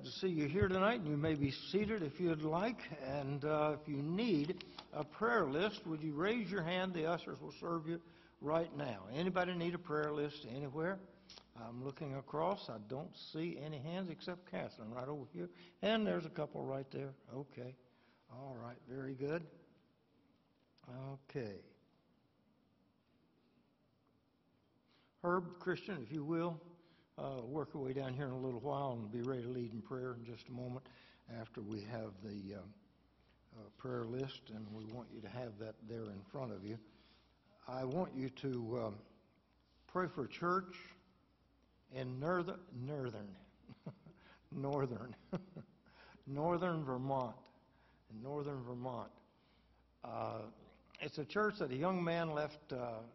Glad to see you here tonight, and you may be seated if you'd like. And if you need a prayer list, would you raise your hand? The ushers will serve you right now. Anybody need a prayer list anywhere? I'm looking across. I don't see any hands except Catherine right over here. And there's a couple right there. Okay. All right. Very good. Okay. Herb, Christian, if you will. Work our way down here in a little while and be ready to lead in prayer in just a moment after we have the prayer list, and we want you to have that there in front of you. I want you to pray for a church in northern Vermont. In northern Vermont. It's a church that a young man left,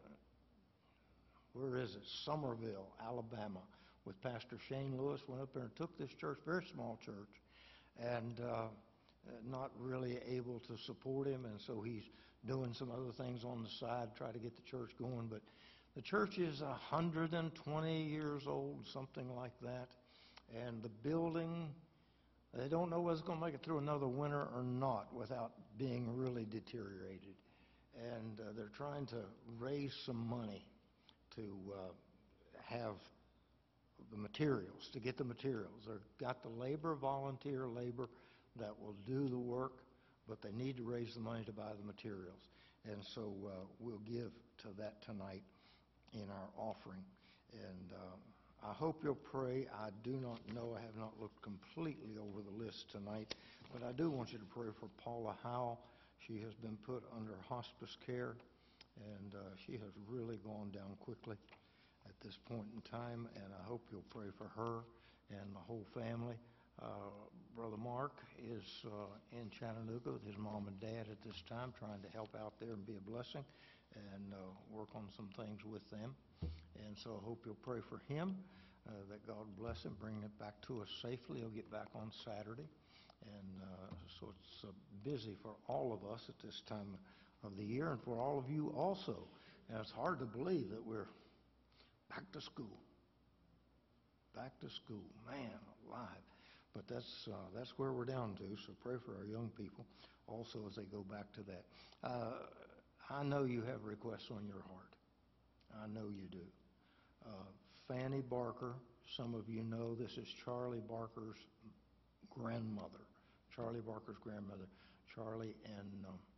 where is it? Somerville, Alabama, with Pastor Shane Lewis. Went up there and took this church, very small church, and not really able to support him, and so he's doing some other things on the side, try to get the church going. But the church is 120 years old, something like that, and the building, they don't know whether it's going to make it through another winter or not without being really deteriorated. And they're trying to raise some money to have the materials, to get the materials. They've got the labor, volunteer labor, that will do the work, but they need to raise the money to buy the materials. And so we'll give to that tonight in our offering. And I hope you'll pray. I do not know. I have not looked completely over the list tonight, but I do want you to pray for Paula Howell. She has been put under hospice care, and she has really gone down quickly at this point in time, and I hope you'll pray for her and the whole family. Brother Mark is in Chattanooga with his mom and dad at this time, trying to help out there and be a blessing and work on some things with them. And so I hope you'll pray for him, that God bless him, bring it back to us safely. He'll get back on Saturday. And so it's busy for all of us at this time of the year, and for all of you also. And it's hard to believe that we're back to school. Back to school. Man alive. But that's where we're down to, so pray for our young people also as they go back to that. I know you have requests on your heart. I know you do. Fanny Barker, some of you know this is Charlie Barker's grandmother. Charlie Barker's grandmother. Charlie and,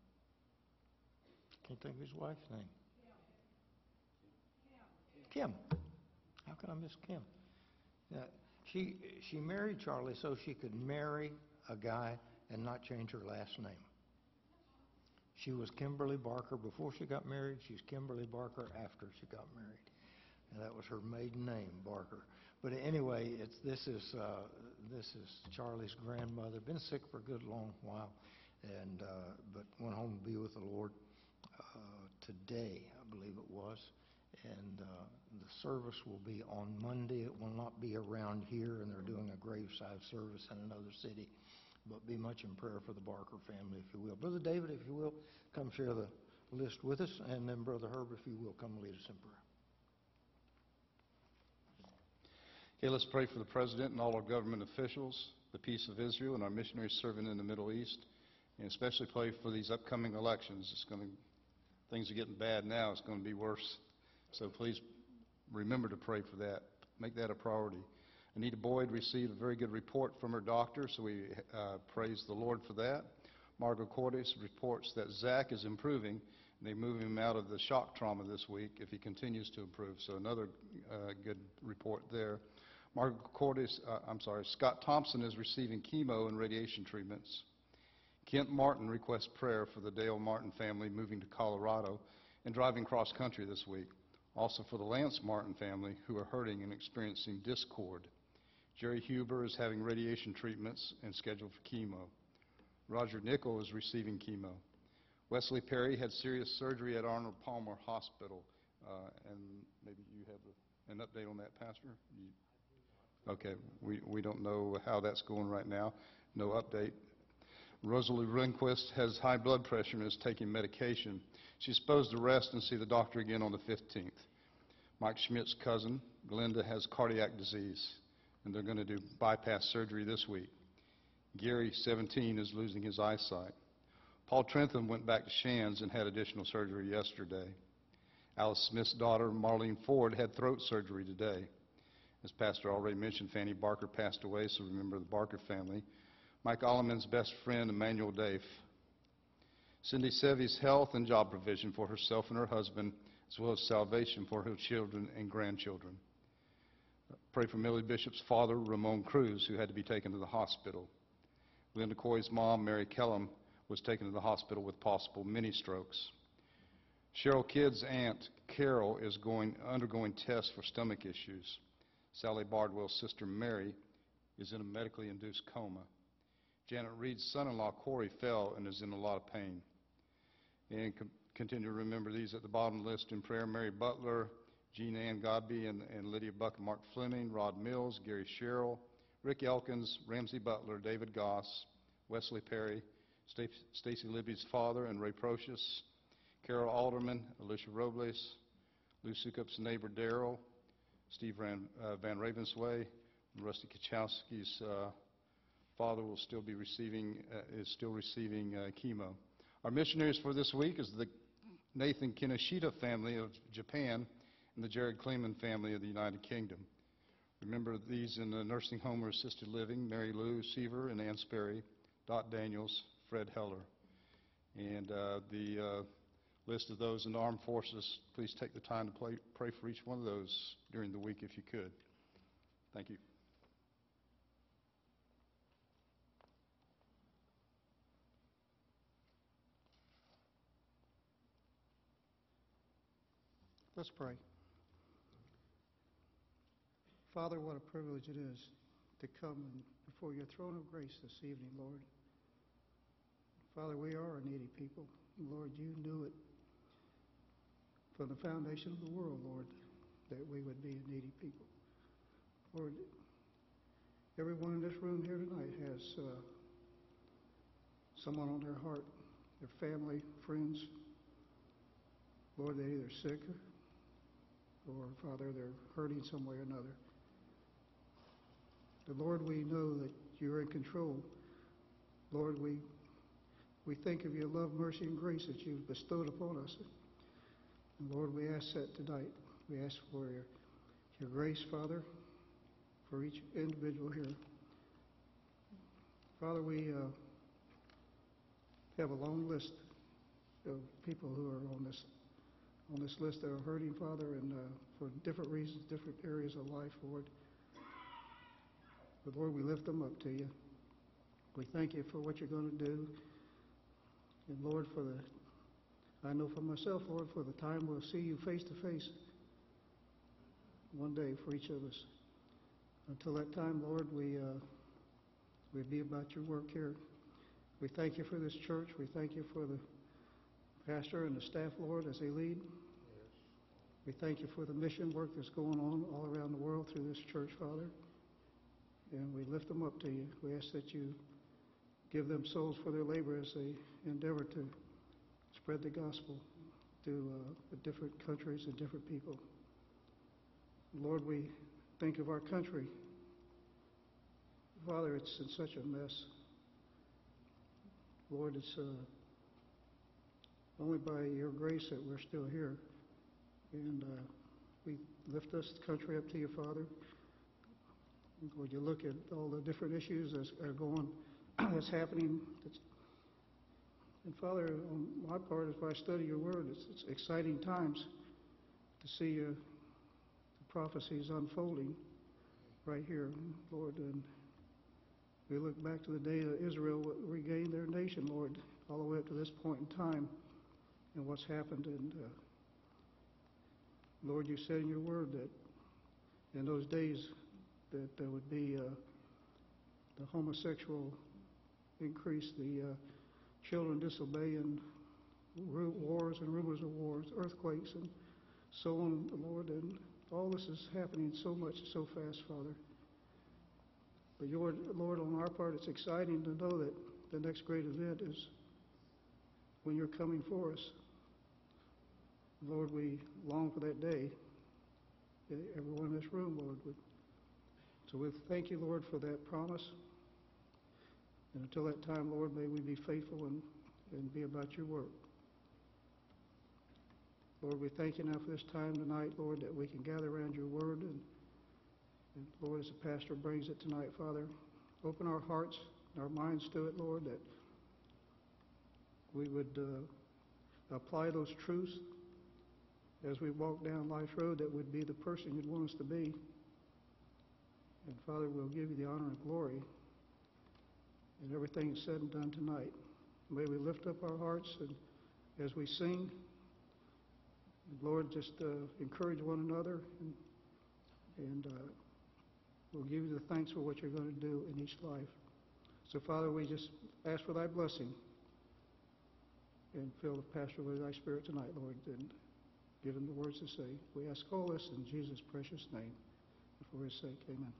can't think of his wife's name. Kim. How can I miss Kim? She married Charlie so she could marry a guy and not change her last name. She was Kimberly Barker before she got married. She's Kimberly Barker after she got married. And that was her maiden name, Barker. But anyway, this is Charlie's grandmother. Been sick for a good long while, and but went home to be with the Lord today, I believe it was. And the service will be on Monday. It will not be around here, and they're doing a graveside service in another city. But be much in prayer for the Barker family, if you will. Brother David, if you will, come share the list with us. And then Brother Herb, if you will, come lead us in prayer. Okay, let's pray for the President and all our government officials, the peace of Israel, and our missionaries serving in the Middle East. And especially pray for these upcoming elections. Things are getting bad now. It's going to be worse. So please remember to pray for that. Make that a priority. Anita Boyd received a very good report from her doctor, so we praise the Lord for that. Margot Cordes reports that Zach is improving, and they move him out of the shock trauma this week if he continues to improve. So another good report there. Scott Thompson is receiving chemo and radiation treatments. Kent Martin requests prayer for the Dale Martin family moving to Colorado and driving cross country this week. Also for the Lance Martin family, who are hurting and experiencing discord. Jerry Huber is having radiation treatments and scheduled for chemo. Roger Nickel is receiving chemo. Wesley Perry had serious surgery at Arnold Palmer Hospital. And maybe you have an update on that, Pastor? Okay, we don't know how that's going right now. No update. Rosalie Rehnquist has high blood pressure and is taking medication. She's supposed to rest and see the doctor again on the 15th. Mike Schmidt's cousin, Glenda, has cardiac disease. and they're going to do bypass surgery this week. Gary, 17, is losing his eyesight. Paul Trentham went back to Shands and had additional surgery yesterday. Alice Smith's daughter, Marlene Ford, had throat surgery today. As Pastor already mentioned, Fanny Barker passed away, so remember the Barker family. Mike Alleman's best friend, Emmanuel Dave. Cindy Sevy's health and job provision for herself and her husband, as well as salvation for her children and grandchildren. Pray for Millie Bishop's father, Ramon Cruz, who had to be taken to the hospital. Linda Coy's mom, Mary Kellum, was taken to the hospital with possible mini-strokes. Cheryl Kidd's aunt, Carol, is undergoing tests for stomach issues. Sally Bardwell's sister, Mary, is in a medically induced coma. Janet Reed's son-in-law, Corey, fell and is in a lot of pain. And continue to remember these at the bottom list in prayer: Mary Butler, Jean Ann Godby, and Lydia Buck and Mark Fleming, Rod Mills, Gary Sherrill, Rick Elkins, Ramsey Butler, David Goss, Wesley Perry, Stacy Libby's father, and Ray Procius, Carol Alderman, Alicia Robles, Lou Sukup's neighbor Daryl, Steve Van Ravensway, and Rusty Kachowski's father will still be receiving chemo. Our missionaries for this week is the Nathan Kinoshita family of Japan and the Jared Kleeman family of the United Kingdom. Remember these in the nursing home or assisted living: Mary Lou Seaver and Ann Sperry, Dot Daniels, Fred Heller. And the list of those in the armed forces, please take the time to pray for each one of those during the week if you could. Thank you. Let's pray. Father, what a privilege it is to come before your throne of grace this evening, Lord. Father, we are a needy people. Lord, you knew it from the foundation of the world, Lord, that we would be a needy people. Lord, everyone in this room here tonight has someone on their heart, their family, friends. Lord, they're either sick or, Father, they're hurting some way or another. But Lord, we know that you're in control. Lord, we think of your love, mercy, and grace that you've bestowed upon us. And Lord, we ask that tonight. We ask for your grace, Father, for each individual here. Father, we have a long list of people who are on this list that are hurting, Father, and for different reasons, different areas of life, Lord. But Lord, we lift them up to you. We thank you for what you're going to do. And Lord, I know for myself, Lord, for the time we'll see you face to face one day for each of us. Until that time, Lord, we be about your work here. We thank you for this church. We thank you for the pastor and the staff, Lord, as they lead. We thank you for the mission work that's going on all around the world through this church, Father. And we lift them up to you. We ask that you give them souls for their labor as they endeavor to spread the gospel to the different countries and different people. Lord, we think of our country. Father, it's in such a mess. Lord, it's only by your grace that we're still here. And we lift this country up to you, Father. Lord, you look at all the different issues that's happening. And Father, on my part, as I study your word, it's exciting times to see the prophecies unfolding right here, Lord. And we look back to the day that Israel regained their nation, Lord, all the way up to this point in time and what's happened. And Lord, you said in your word that in those days that there would be the homosexual increase, the children disobeying, wars and rumors of wars, earthquakes, and so on, Lord. And all this is happening so much, so fast, Father. But Lord, on our part, it's exciting to know that the next great event is when you're coming for us. Lord, we long for that day. Everyone in this room, Lord, would So we thank you, Lord, for that promise. And until that time, Lord, may we be faithful and be about your work. Lord, we thank you now for this time tonight, Lord, that we can gather around your word. And Lord, as the pastor brings it tonight, Father, open our hearts and our minds to it, Lord, that we would apply those truths as we walk down life's road, that would be the person you'd want us to be. And Father, we'll give you the honor and glory in everything that's said and done tonight. May we lift up our hearts and as we sing, Lord, just encourage one another, and we'll give you the thanks for what you're going to do in each life. So, Father, we just ask for thy blessing and fill the pastor with thy spirit tonight, Lord, and give him the words to say. We ask all this in Jesus' precious name, and for his sake, amen.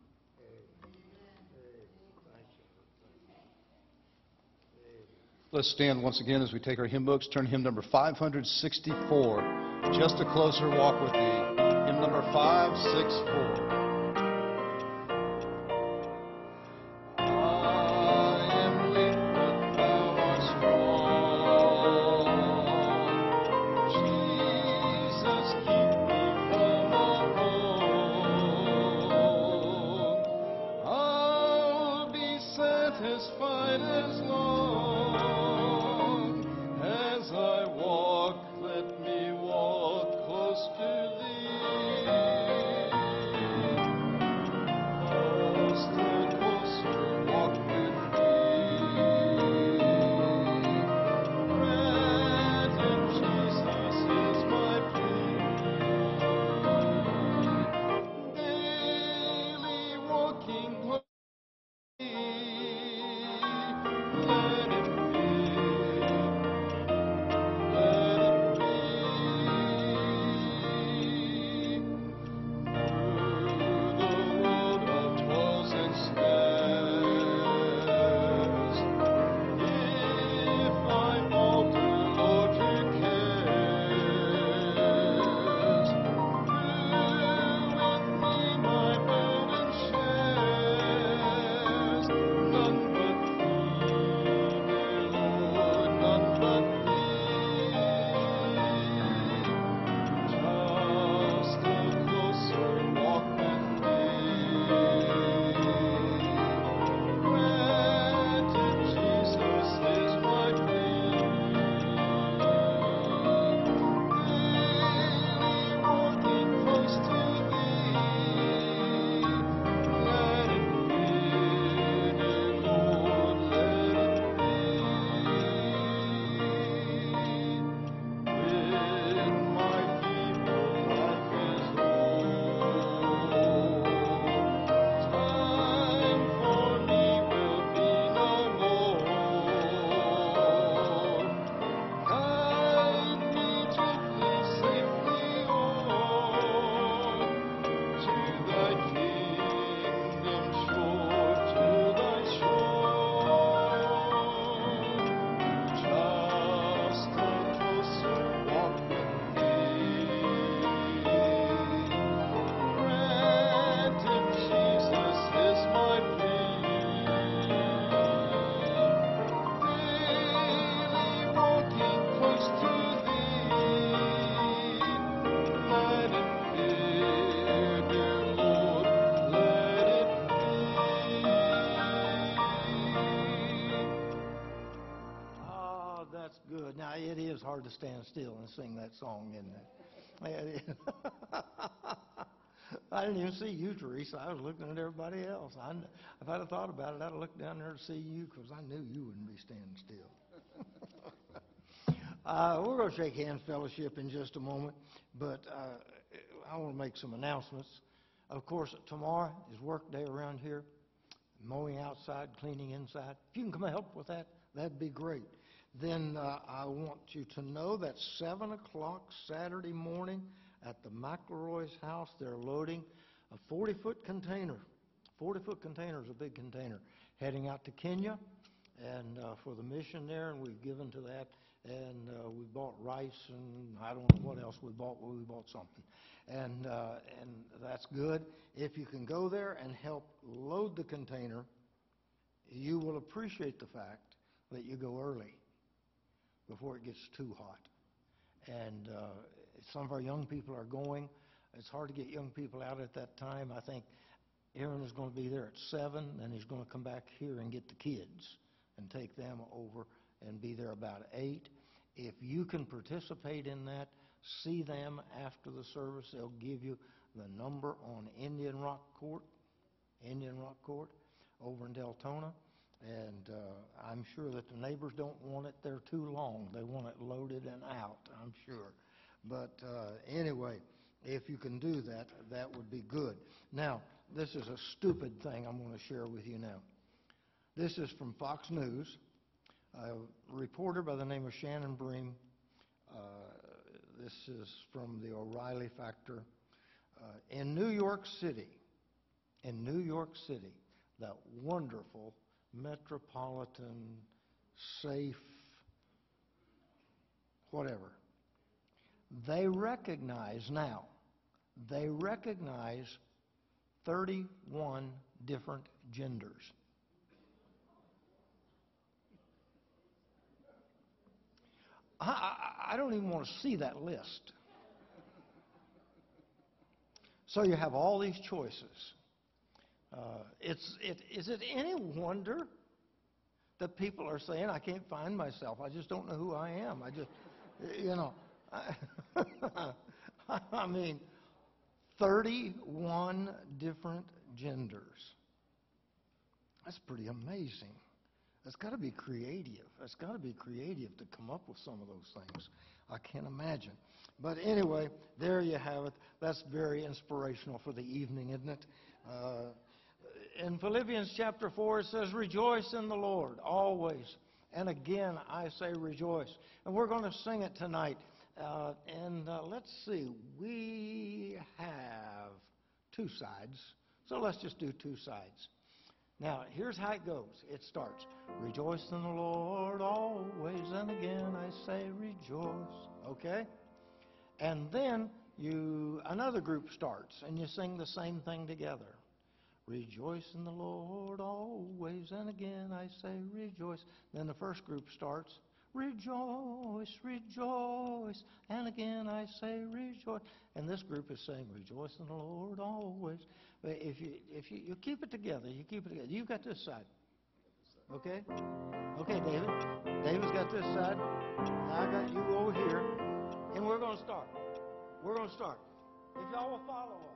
Let's stand once again as we take our hymn books. Turn hymn number 564, Just a Closer Walk with Thee. Hymn number 564. Now, it is hard to stand still and sing that song, isn't it? I didn't even see you, Teresa. I was looking at everybody else. If I'd have thought about it, I'd have looked down there to see you because I knew you wouldn't be standing still. We're going to shake hands, fellowship, in just a moment, but I want to make some announcements. Of course, tomorrow is work day around here, mowing outside, cleaning inside. If you can come help with that, that'd be great. Then I want you to know that 7 o'clock Saturday morning at the McElroy's house, they're loading a 40-foot container. 40-foot container is a big container, heading out to Kenya and for the mission there, and we've given to that and we bought rice, and I don't know what else we bought, but we bought something. And that's good. If you can go there and help load the container, you will appreciate the fact that you go early before it gets too hot. And some of our young people are going. It's hard to get young people out at that time. I think Aaron is going to be there at 7, and he's going to come back here and get the kids and take them over and be there about 8. If you can participate in that, see them after the service. They'll give you the number on Indian Rock Court over in Deltona. And I'm sure that the neighbors don't want it there too long. They want it loaded and out, I'm sure. But anyway, if you can do that, that would be good. Now, this is a stupid thing I'm going to share with you now. This is from Fox News. A reporter by the name of Shannon Bream. This is from the O'Reilly Factor. In New York City, that wonderful metropolitan, safe, whatever, they recognize 31 different genders. I don't even want to see that list. So you have all these choices. Is it any wonder that people are saying, I can't find myself. I just don't know who I am. I just, I mean, 31 different genders. That's pretty amazing. That's got to be creative. That's got to be creative to come up with some of those things. I can't imagine. But anyway, there you have it. That's very inspirational for the evening, isn't it? In Philippians chapter 4, it says, rejoice in the Lord always. And again, I say rejoice. And we're going to sing it tonight. Let's see. We have 2 sides. So let's just do 2 sides. Now, here's how it goes. It starts, rejoice in the Lord always, and again I say rejoice. Okay? And then another group starts, and you sing the same thing together. Rejoice in the Lord always, and again I say rejoice. Then the first group starts, rejoice, rejoice, and again I say rejoice. And this group is saying, rejoice in the Lord always. But if you keep it together, You've got this side. Okay? Okay, David. David's got this side. Now I got you over here. And we're going to start. If y'all will follow us.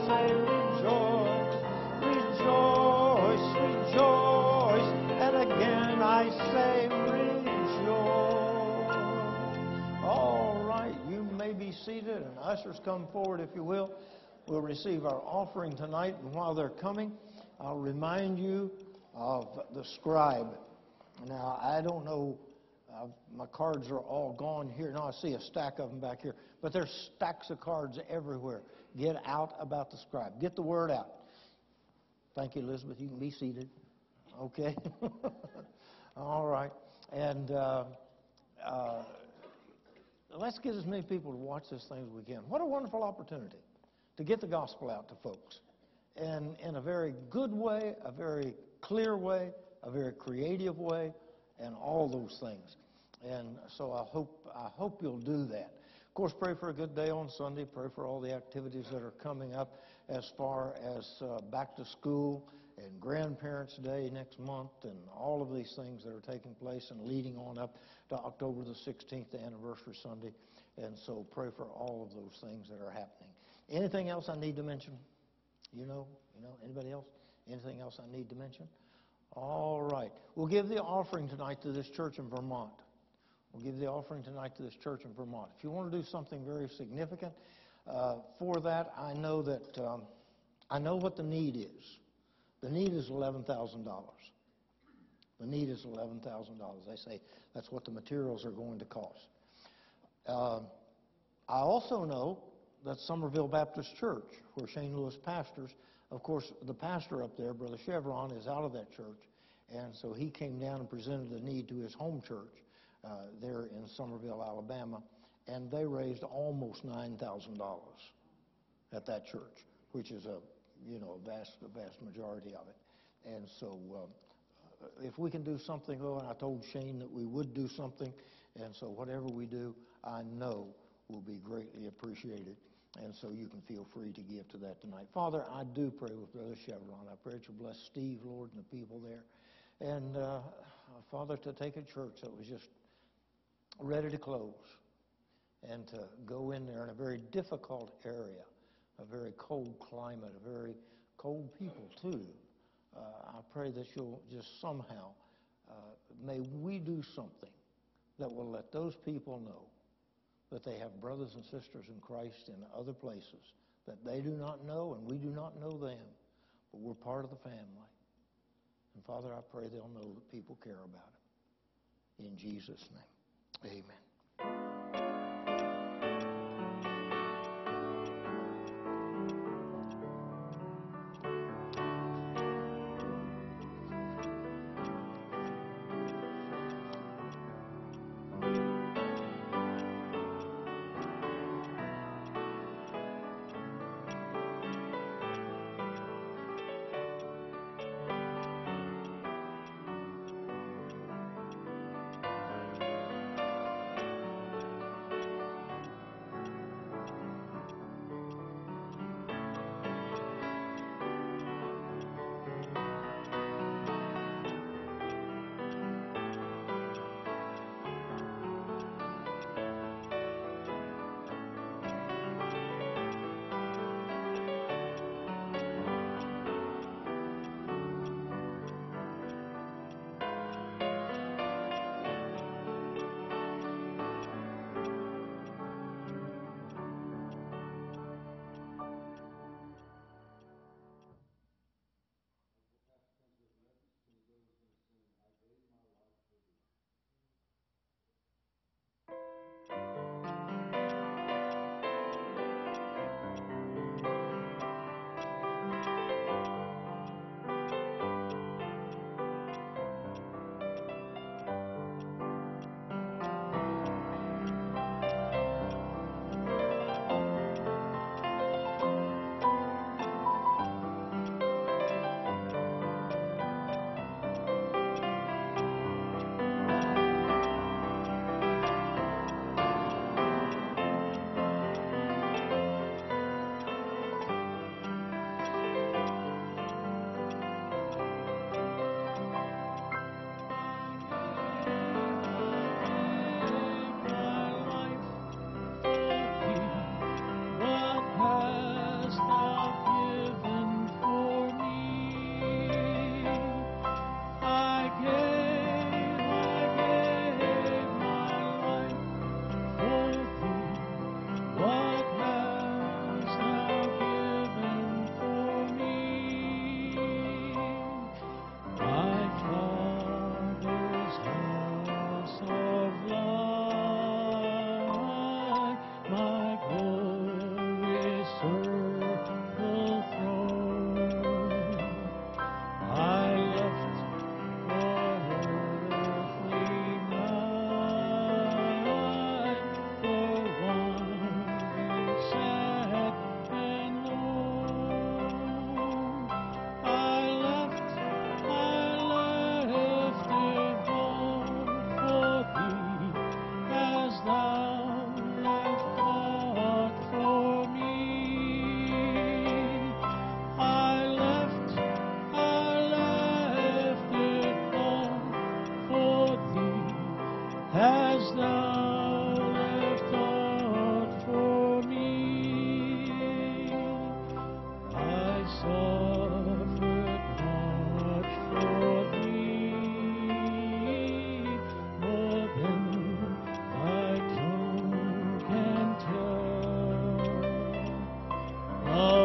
say rejoice, rejoice, rejoice. And again I say rejoice. All right, you may be seated, and ushers come forward if you will. We'll receive our offering tonight, and while they're coming, I'll remind you of the scribe. Now, I don't know, my cards are all gone here. Now I see a stack of them back here, but there's stacks of cards everywhere. Get out about the scribe. Get the word out. Thank you, Elizabeth. You can be seated. Okay? All right. And let's get as many people to watch this thing as we can. What a wonderful opportunity to get the gospel out to folks. And in a very good way, a very clear way, a very creative way, and all those things. And so I hope you'll do that. Of course, pray for a good day on Sunday. Pray for all the activities that are coming up as far as back to school and Grandparents' Day next month and all of these things that are taking place and leading on up to October the 16th, the anniversary Sunday. And so pray for all of those things that are happening. Anything else I need to mention? You know, anybody else? Anything else I need to mention? All right. We'll give the offering tonight to this church in Vermont. We'll give the offering tonight to this church in Vermont. If you want to do something very significant for that, I know what the need is. The need is $11,000. The need is $11,000. They say that's what the materials are going to cost. I also know that Somerville Baptist Church, where Shane Lewis pastors, of course, the pastor up there, Brother Chevron, is out of that church, and so he came down and presented the need to his home church there in Somerville, Alabama, and they raised almost $9,000 at that church, which is a vast majority of it. And so if we can do something, and I told Shane that we would do something, and so whatever we do, I know will be greatly appreciated. And so you can feel free to give to that tonight. Father, I do pray with Brother Chevron. I pray that you bless Steve, Lord, and the people there. And, Father, to take a church that was just ready to close and to go in there in a very difficult area, a very cold climate, a very cold people, too. I pray that you'll just somehow, may we do something that will let those people know that they have brothers and sisters in Christ in other places that they do not know and we do not know them, but we're part of the family. And Father, I pray they'll know that people care about it. In Jesus' name, amen.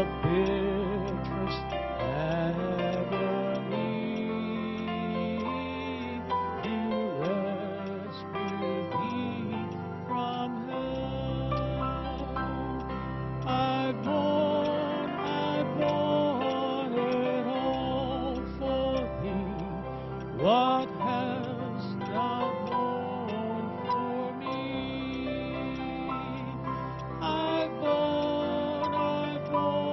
bitterest agony, you rescued me from hell. I've borne it all for thee. What hast thou borne for me? I've borne it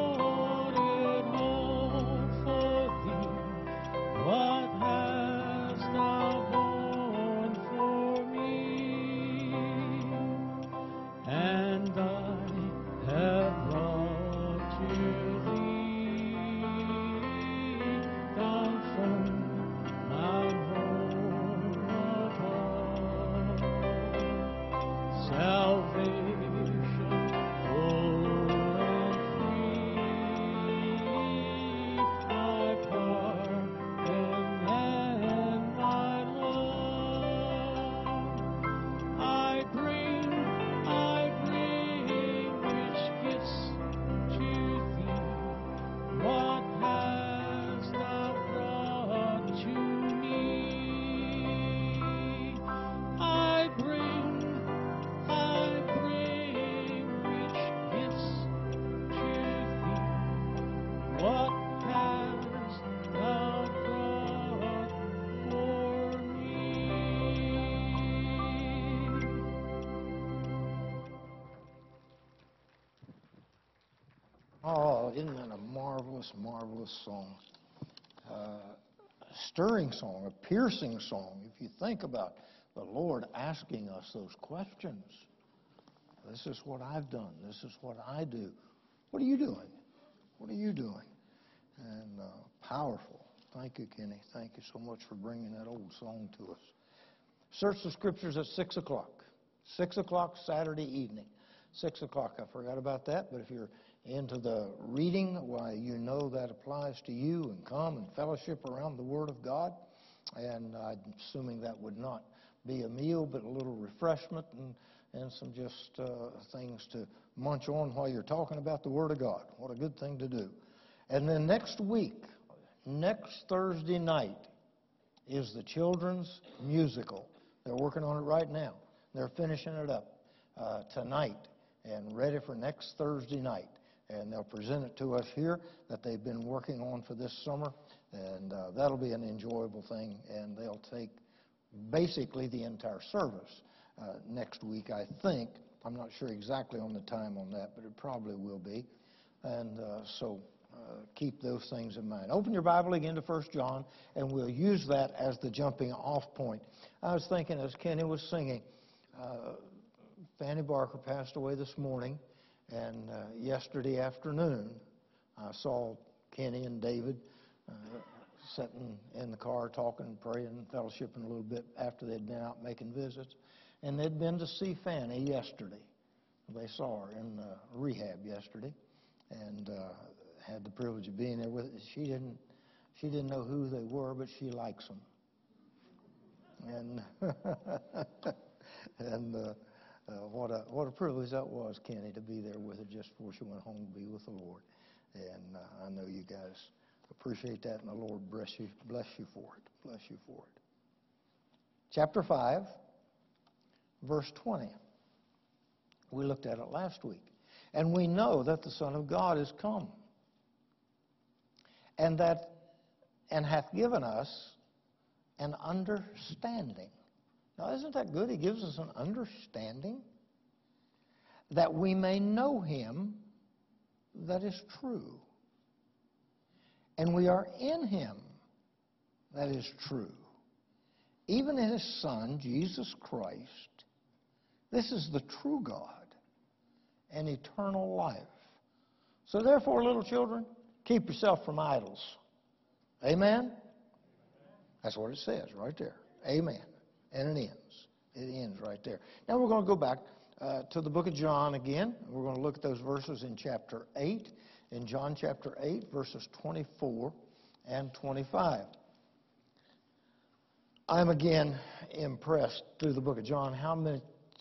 all for thee. What hast thou borne for me? And I have brought to thee down from Mount home above salvation full and free, my pardon and my love. I bring rich gifts to thee. What hast thou brought to me? I bring rich gifts to thee. What hast thou brought for me? Oh, isn't that a marvelous, marvelous song? A stirring song, a piercing song. If you think about the Lord asking us those questions. This is what I've done. This is what I do. What are you doing? What are you doing? And powerful. Thank you, Kenny. Thank you so much for bringing that old song to us. Search the Scriptures at 6 o'clock. 6 o'clock Saturday evening. 6 o'clock. I forgot about that, but if you're into the reading, why, you know that applies to you, and come and fellowship around the Word of God. And I'm assuming that would not be a meal, but a little refreshment and some just things to munch on while you're talking about the Word of God. What a good thing to do. And then next week, next Thursday night, is the children's musical. They're working on it right now. They're finishing it up tonight and ready for next Thursday night. And they'll present it to us here that they've been working on for this summer. And that'll be an enjoyable thing. And they'll take basically the entire service next week, I think. I'm not sure exactly on the time on that, but it probably will be. And so keep those things in mind. Open your Bible again to 1 John, and we'll use that as the jumping off point. I was thinking as Kenny was singing, Fanny Barker passed away this morning, and yesterday afternoon I saw Kenny and David sitting in the car talking, praying, fellowshipping a little bit after they'd been out making visits. And they'd been to see Fanny yesterday. They saw her in rehab yesterday, and had the privilege of being there with her. She didn't know who they were, but she likes them. And what a privilege that was, Kenny, to be there with her just before she went home to be with the Lord. And I know you guys appreciate that, and the Lord bless you for it. Bless you for it. Chapter 5, verse 20. We looked at it last week. And we know that the Son of God is come, and hath given us an understanding. Now, isn't that good? He gives us an understanding that we may know him that is true. And we are in him that is true, even in his Son, Jesus Christ. This is the true God and eternal life. So therefore, little children, keep yourself from idols. Amen? That's what it says right there. Amen. And it ends. It ends right there. Now we're going to go back to the book of John again. We're going to look at those verses in chapter 8. In John chapter 8, verses 24 and 25. I'm again impressed through the book of John how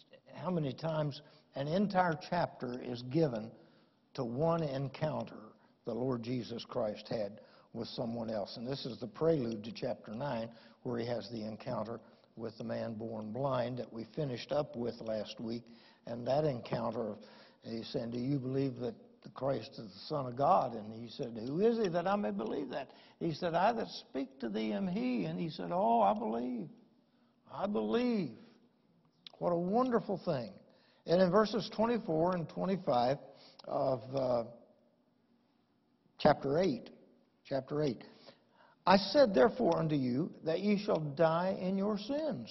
many times an entire chapter is given to one encounter the Lord Jesus Christ had with someone else. And this is the prelude to chapter 9, where he has the encounter with the man born blind that we finished up with last week. And that encounter, he said, do you believe that the Christ is the Son of God? And he said, who is he that I may believe that? He said, I that speak to thee am he. And he said, oh, I believe. I believe. What a wonderful thing. And in verses 24 and 25 of chapter 8, I said therefore unto you that ye shall die in your sins.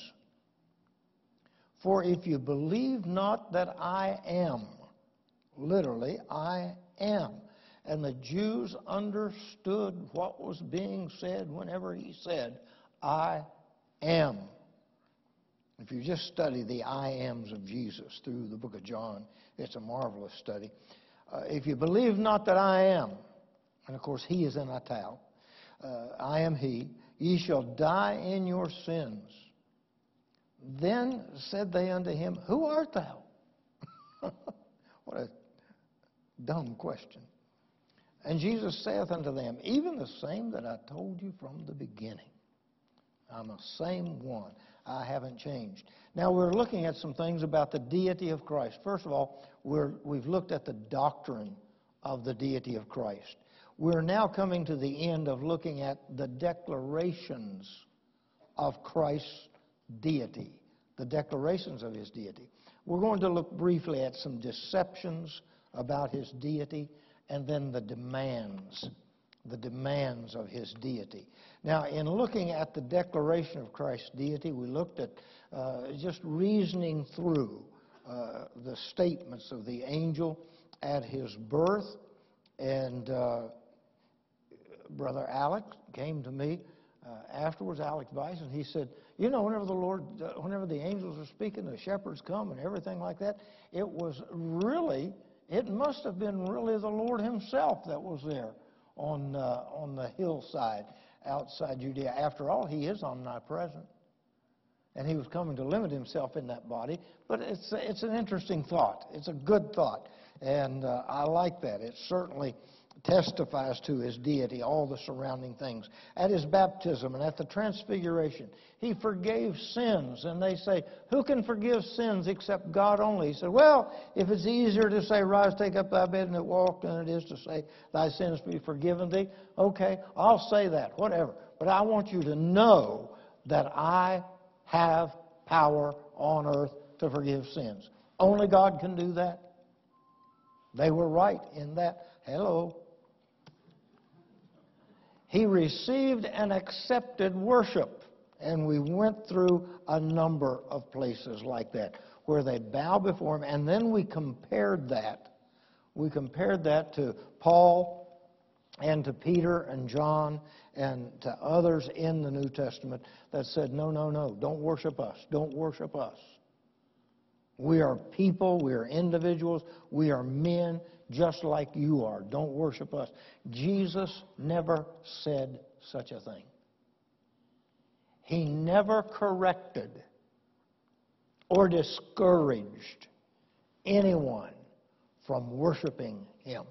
For if you believe not that I am, literally, I am. And the Jews understood what was being said whenever he said, I am. If you just study the I ams of Jesus through the book of John, it's a marvelous study. If you believe not that I am, and of course he is in italics, I am he, ye shall die in your sins. Then said they unto him, who art thou? What a dumb question. And Jesus saith unto them, even the same that I told you from the beginning. I'm the same one. I haven't changed. Now we're looking at some things about the deity of Christ. First of all, we've looked at the doctrine of the deity of Christ. We're now coming to the end of looking at the declarations of Christ's deity, the declarations of his deity. We're going to look briefly at some deceptions about his deity, and then the demands of his deity. Now, in looking at the declaration of Christ's deity, we looked at just reasoning through the statements of the angel at his birth, and Brother Alex came to me afterwards, Alex Weiss, and he said, you know, whenever the angels are speaking, the shepherds come and everything like that, it must have been really the Lord himself that was there on the hillside outside Judea. After all, he is omnipresent. And he was coming to limit himself in that body. But it's an interesting thought. It's a good thought. And I like that. It certainly testifies to his deity, all the surrounding things. At his baptism and at the transfiguration, he forgave sins. And they say, who can forgive sins except God only? He said, well, if it's easier to say, rise, take up thy bed and walk, than it is to say, thy sins be forgiven thee, okay, I'll say that, whatever. But I want you to know that I have power on earth to forgive sins. Only God can do that. They were right in that. Hello. He received and accepted worship. And we went through a number of places like that where they bow before him. And then we compared that. We compared that to Paul and to Peter and John and to others in the New Testament that said, no, no, no, don't worship us. Don't worship us. We are people. We are individuals. We are men just like you are. Don't worship us. Jesus never said such a thing. He never corrected or discouraged anyone from worshiping him.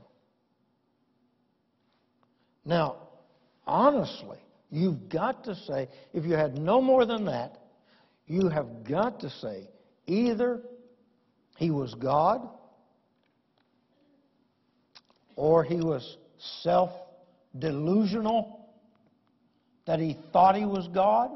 Now, honestly, you've got to say, if you had no more than that, you have got to say either he was God or he was self-delusional, that he thought he was God,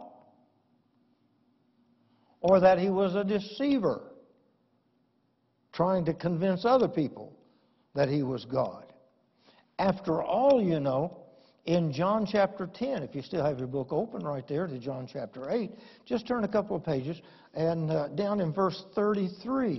or that he was a deceiver, trying to convince other people that he was God. After all, you know, in John chapter 10, if you still have your book open right there to John chapter 8, just turn a couple of pages, and down in verse 33,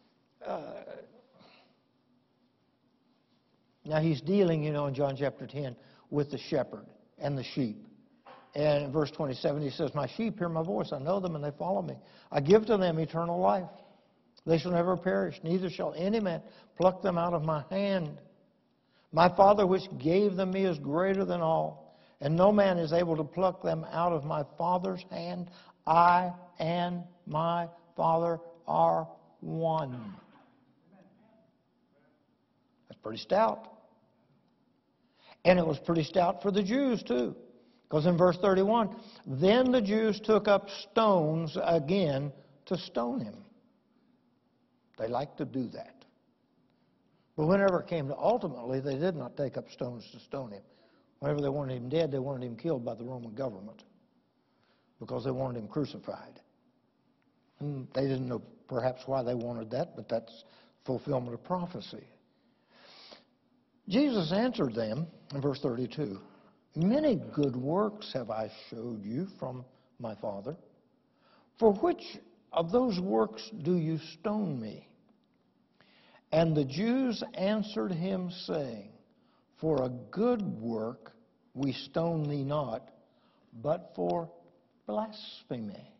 now he's dealing, you know, in John chapter 10 with the shepherd and the sheep. And in verse 27 he says, my sheep hear my voice, I know them and they follow me. I give to them eternal life. They shall never perish, neither shall any man pluck them out of my hand. My Father which gave them me is greater than all, and no man is able to pluck them out of my Father's hand. I and my Father are one. That's pretty stout. And it was pretty stout for the Jews too. Because in verse 31, then the Jews took up stones again to stone him. They liked to do that. But whenever it came to ultimately, they did not take up stones to stone him. Whenever they wanted him dead, they wanted him killed by the Roman government because they wanted him crucified. And they didn't know perhaps why they wanted that, but that's fulfillment of prophecy. Jesus answered them in verse 32, many good works have I showed you from my Father. For which of those works do you stone me? And the Jews answered him, saying, for a good work we stone thee not, but for blasphemy.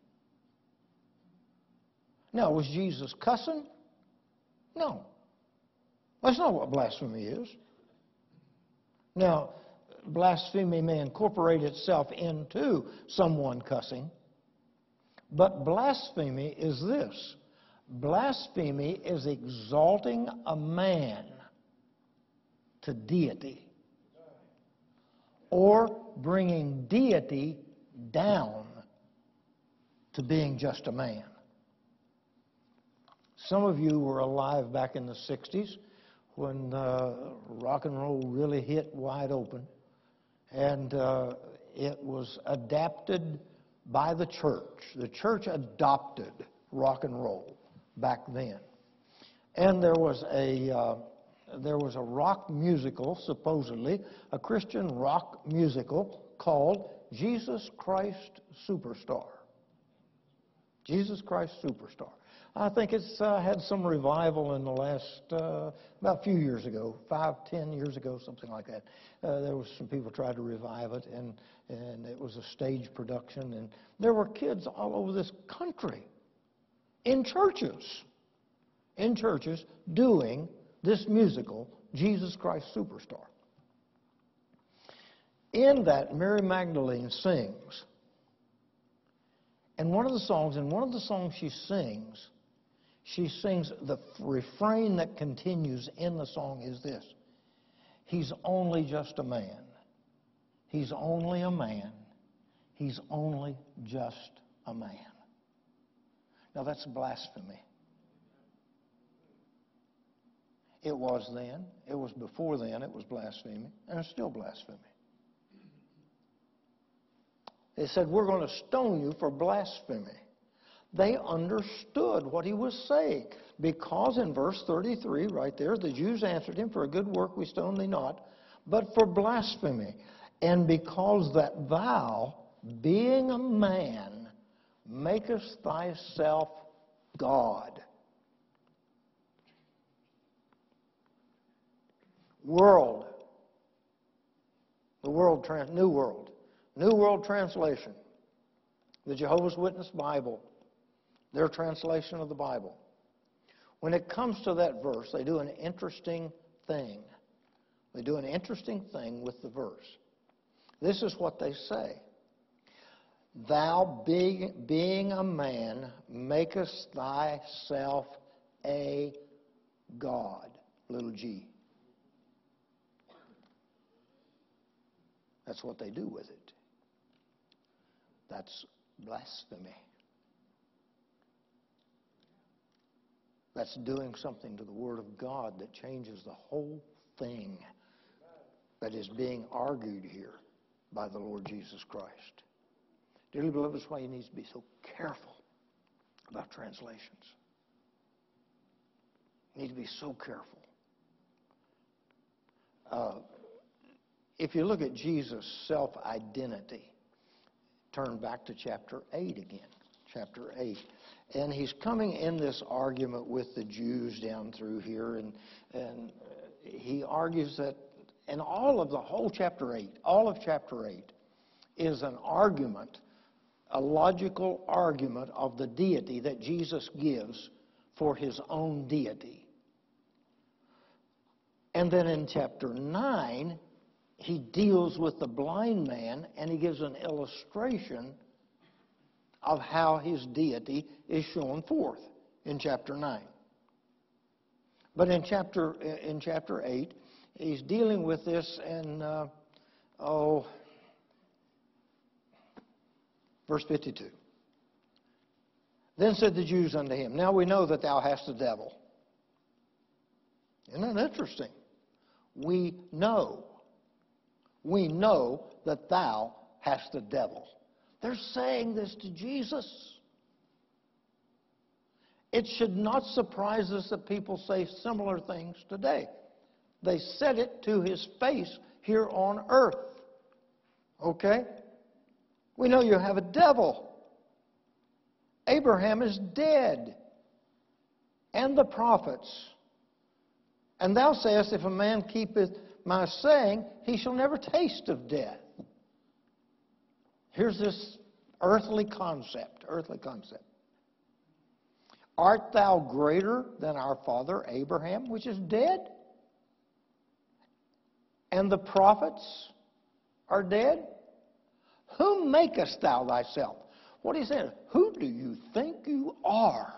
Now, was Jesus cussing? No. That's not what blasphemy is. Now, blasphemy may incorporate itself into someone cussing, but blasphemy is this. Blasphemy is exalting a man to deity or bringing deity down to being just a man. Some of you were alive back in the 60s when rock and roll really hit wide open, and it was adapted by the church. The church adopted rock and roll back then. And there was a rock musical, supposedly, a Christian rock musical called Jesus Christ Superstar. Jesus Christ Superstar. I think it's had some revival in the last, about a few years ago, 5, 10 years ago, something like that. There was some people tried to revive it, and it was a stage production, and there were kids all over this country in churches doing this musical, Jesus Christ Superstar. In that, Mary Magdalene sings. And in one of the songs she sings, the refrain that continues in the song is this: he's only just a man. He's only a man. He's only just a man. Now that's blasphemy. It was then, it was before then, it was blasphemy, and it's still blasphemy. They said, we're going to stone you for blasphemy. They understood what he was saying, because in verse 33, right there, the Jews answered him, for a good work we stone thee not, but for blasphemy. And because that thou, being a man, makest thyself God. World. The world, New World. New World Translation. The Jehovah's Witness Bible. Their translation of the Bible. When it comes to that verse, they do an interesting thing. They do an interesting thing with the verse. This is what they say. Thou being a man, makest thyself a God. Little g. That's what they do with it. That's blasphemy. That's doing something to the Word of God that changes the whole thing that is being argued here by the Lord Jesus Christ. Dearly beloved, that's why you need to be so careful about translations. You need to be so careful. If you look at Jesus' self-identity, turn back to chapter 8 again. Chapter 8. And he's coming in this argument with the Jews down through here, and he argues that, and all of chapter 8 is an argument, a logical argument of the deity that Jesus gives for his own deity. And then in chapter 9, he deals with the blind man, and he gives an illustration of how his deity is shown forth in chapter 9. But in chapter 8, he's dealing with this, and verse 52. Then said the Jews unto him, Now we know that thou hast a devil. Isn't that interesting? We know that thou hast a devil. They're saying this to Jesus. It should not surprise us that people say similar things today. They said it to his face here on earth. Okay? We know you have a devil. Abraham is dead, and the prophets. And thou sayest, if a man keepeth my saying, he shall never taste of death. Here's this earthly concept. Art thou greater than our father Abraham, which is dead? And the prophets are dead? Whom makest thou thyself? What he said, who do you think you are?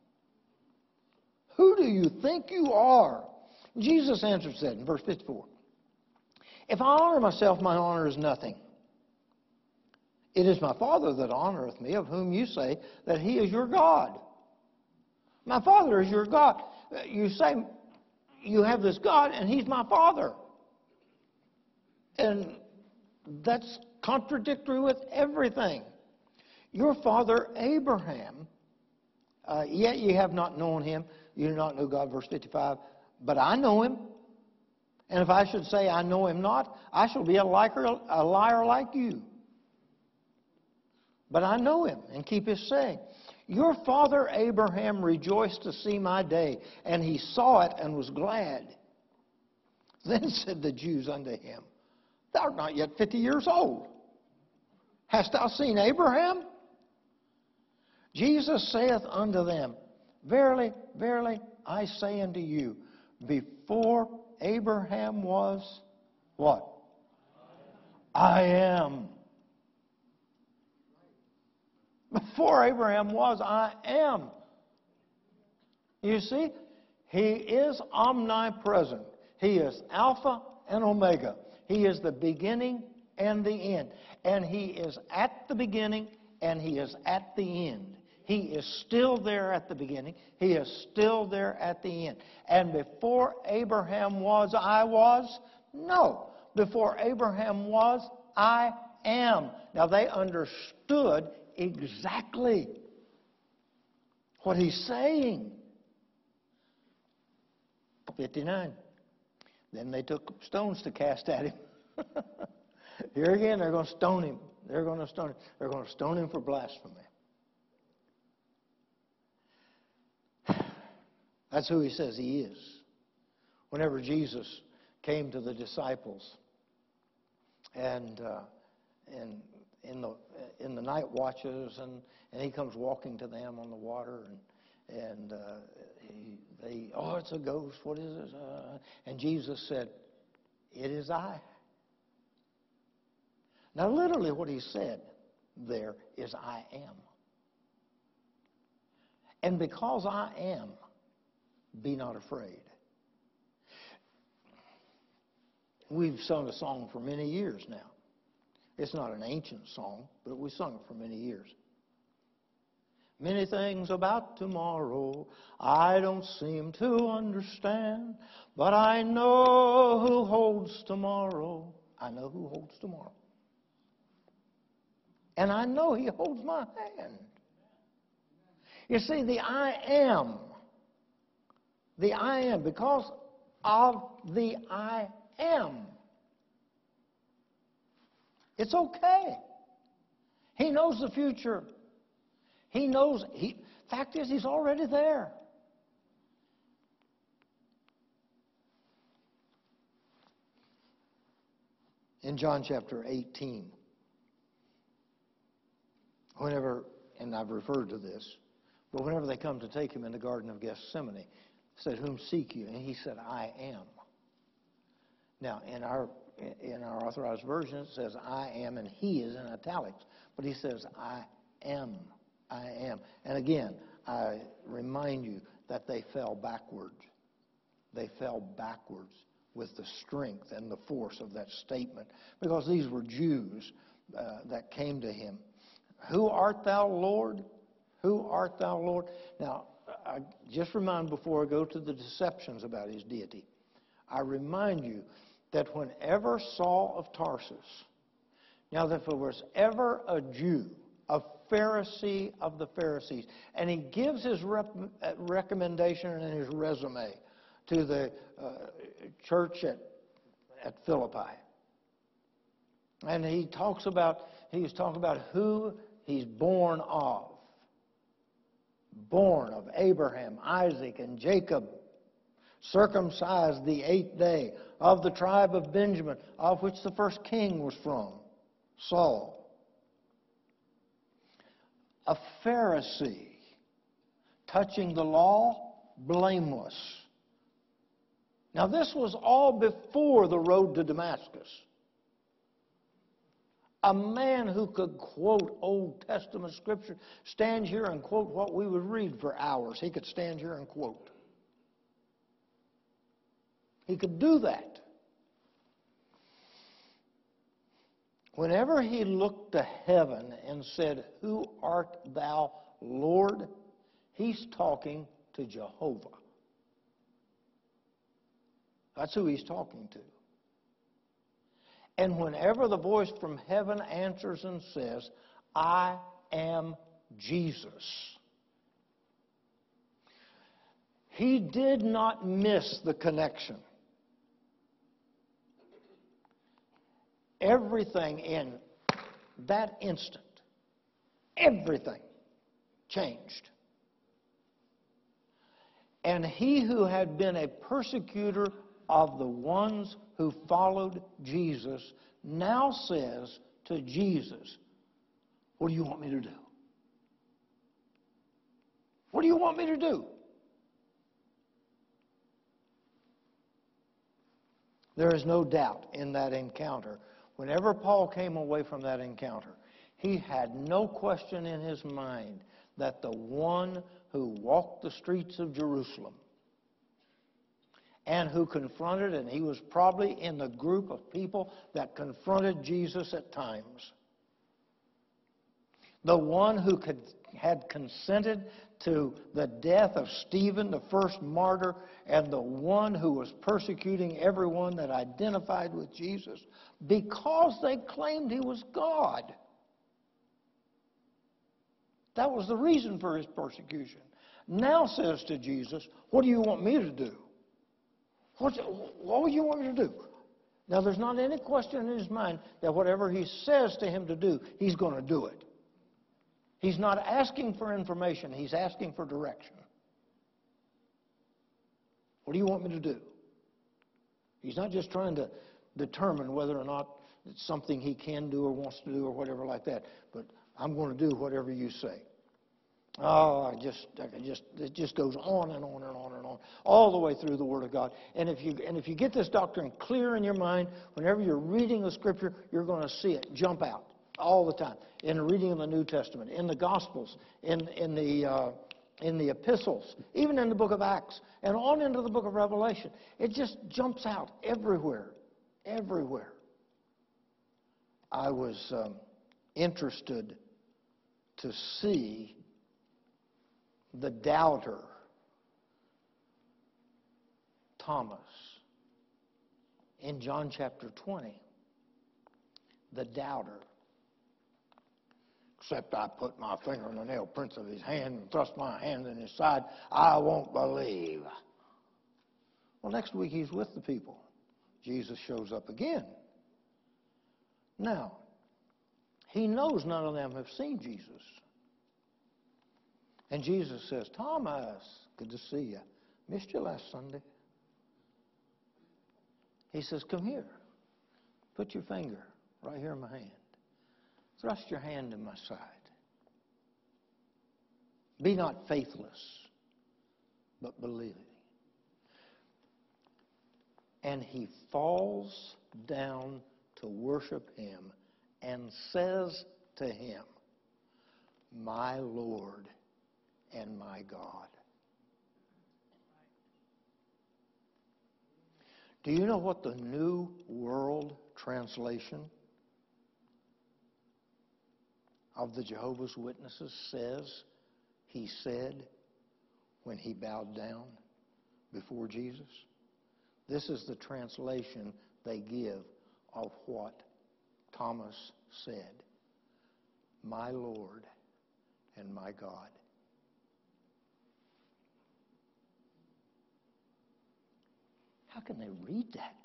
Who do you think you are? Jesus answered, said in verse 54, If I honor myself, my honor is nothing. It is my Father that honoreth me, of whom you say that he is your God. My Father is your God. You say you have this God, and he's my Father. And that's contradictory with everything. Your father Abraham, yet ye have not known him, you do not know God, verse 55, but I know him. And if I should say I know him not, I shall be a liar like you. But I know him and keep his saying. Your father Abraham rejoiced to see my day, and he saw it and was glad. Then said the Jews unto him, Thou art not yet 50 years old. Hast thou seen Abraham? Jesus saith unto them, Verily, verily, I say unto you, before Abraham was what? I am. Before Abraham was, I am. You see, he is omnipresent. He is Alpha and Omega. He is the beginning and the end. And he is at the beginning and he is at the end. He is still there at the beginning. He is still there at the end. And before Abraham was, I was? No. Before Abraham was, I am. Now they understood exactly what he's saying. 59. Then they took stones to cast at him. Here again, they're going to stone him. They're going to stone him. They're going to stone him for blasphemy. That's who he says he is. Whenever Jesus came to the disciples and in the night watches, and he comes walking to them on the water, and it's a ghost. What is it? And Jesus said, It is I. Now, literally, what he said there is, I am. And because I am, be not afraid. We've sung a song for many years now. It's not an ancient song, but we've sung it for many years. Many things about tomorrow I don't seem to understand, but I know who holds tomorrow. I know who holds tomorrow. And I know he holds my hand. You see, the I am, because of the I am, it's okay. He knows the future. He knows, fact is, he's already there. In John chapter 18, whenever, and I've referred to this, but whenever they come to take him in the Garden of Gethsemane, said, Whom seek you? And he said, I am. Now, in our authorized version, it says, I am, and he is in italics. But he says, I am. I am. And again, I remind you that they fell backwards. They fell backwards with the strength and the force of that statement, because these were Jews that came to him. Who art thou, Lord? Who art thou, Lord? Now, I just remind before I go to the deceptions about his deity, I remind you that whenever Saul of Tarsus, now if there was ever a Jew, a Pharisee of the Pharisees, and he gives his recommendation and his resume to the church at Philippi, and he's talking about who he's born of Abraham, Isaac, and Jacob, circumcised the 8th day, of the tribe of Benjamin, of which the first king was from, Saul. A Pharisee, touching the law, blameless. Now this was all before the road to Damascus. A man who could quote Old Testament scripture, stand here and quote what we would read for hours. He could stand here and quote. He could do that. Whenever he looked to heaven and said, "Who art thou, Lord?" he's talking to Jehovah. That's who he's talking to. And whenever the voice from heaven answers and says, "I am Jesus," he did not miss the connection. Everything in that instant, everything changed. And he who had been a persecutor of the ones who followed Jesus now says to Jesus, "What do you want me to do? What do you want me to do?" There is no doubt in that encounter. Whenever Paul came away from that encounter, he had no question in his mind that the one who walked the streets of Jerusalem and who confronted, and he was probably in the group of people that confronted Jesus at times, the one who had consented to the death of Stephen, the first martyr, and the one who was persecuting everyone that identified with Jesus because they claimed he was God. That was the reason for his persecution. Now says to Jesus, "What do you want me to do? What would you want me to do?" Now there's not any question in his mind that whatever he says to him to do, he's going to do it. He's not asking for information, he's asking for direction. What do you want me to do? He's not just trying to determine whether or not it's something he can do or wants to do or whatever like that, but I'm going to do whatever you say. Oh, it just goes on and on and on and on, all the way through the Word of God. And if you get this doctrine clear in your mind, whenever you're reading the Scripture, you're going to see it jump out all the time. In the reading of the New Testament, in the Gospels, in the epistles, even in the book of Acts, and on into the book of Revelation. It just jumps out everywhere, everywhere. I was interested to see the doubter, Thomas, in John chapter 20. The doubter. "Except I put my finger in the nail prints of his hand and thrust my hand in his side, I won't believe." Well, next week he's with the people. Jesus shows up again. Now, he knows none of them have seen Jesus. And Jesus says, "Thomas, good to see you. Missed you last Sunday." He says, "Come here. Put your finger right here in my hand. Thrust your hand in my side. Be not faithless, but believing." And he falls down to worship him and says to him, "My Lord and my God." Do you know what the New World Translation of the Jehovah's Witnesses says he said when he bowed down before Jesus? This is the translation they give of what Thomas said, "My Lord and my God." How can they read that?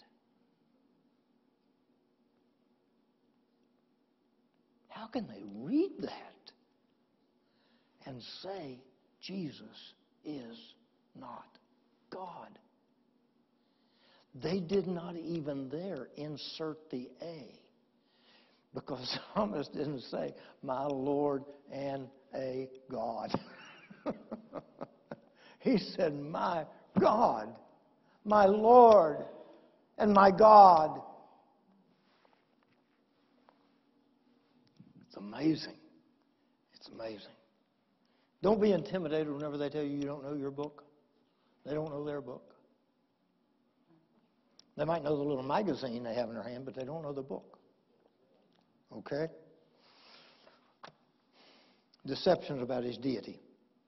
How can they read that and say Jesus is not God? They did not even there insert the A, because Thomas didn't say, "My Lord and a God." He said, "My God, my Lord and my God." It's amazing. It's amazing. Don't be intimidated whenever they tell you you don't know your book. They don't know their book. They might know the little magazine they have in their hand, but they don't know the book. Okay? Deceptions about his deity.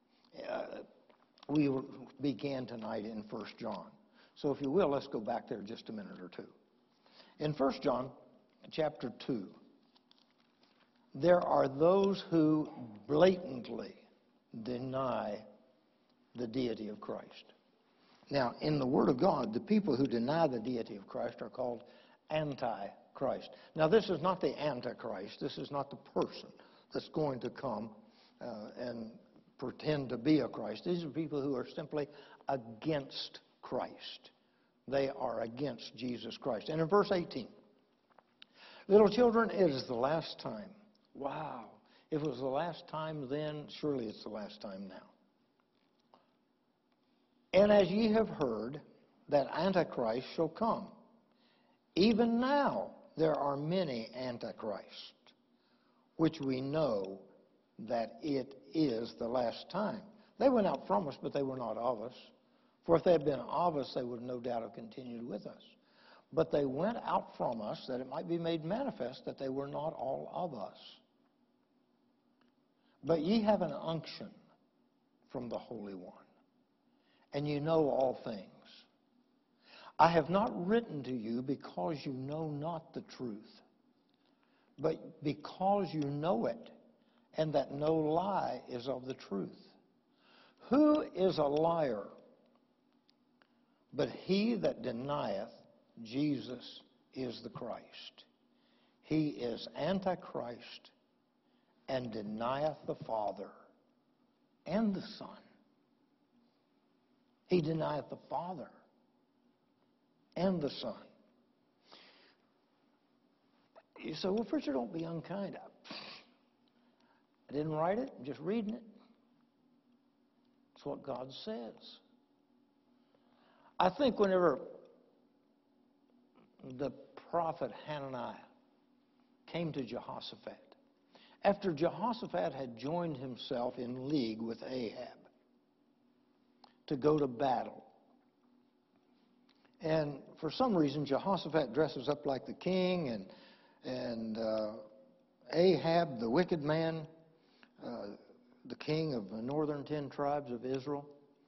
We began tonight in 1 John. So if you will, let's go back there just a minute or two. In 1 John chapter 2, there are those who blatantly deny the deity of Christ. Now, in the Word of God, the people who deny the deity of Christ are called antichrist. Now, this is not the Antichrist. This is not the person that's going to come and pretend to be a Christ. These are people who are simply against Christ. They are against Jesus Christ. And in verse 18, little children, it is the last time. Wow. If it was the last time then, surely it's the last time now. And as ye have heard, that Antichrist shall come. Even now there are many Antichrists, which we know that it is the last time. They went out from us, but they were not of us. For if they had been of us, they would no doubt have continued with us. But they went out from us, that it might be made manifest that they were not all of us. But ye have an unction from the Holy One, and you know all things. I have not written to you because you know not the truth, but because you know it, and that no lie is of the truth. Who is a liar but he that denieth Jesus is the Christ? He is Antichrist, and denieth the Father and the Son. He denieth the Father and the Son. You say, well, preacher, don't be unkind. I didn't write it, I'm just reading it. It's what God says. I think whenever the prophet Hananiah came to Jehoshaphat, after Jehoshaphat had joined himself in league with Ahab to go to battle, and for some reason Jehoshaphat dresses up like the king, and Ahab, the wicked man, the king of the northern 10 tribes of Israel,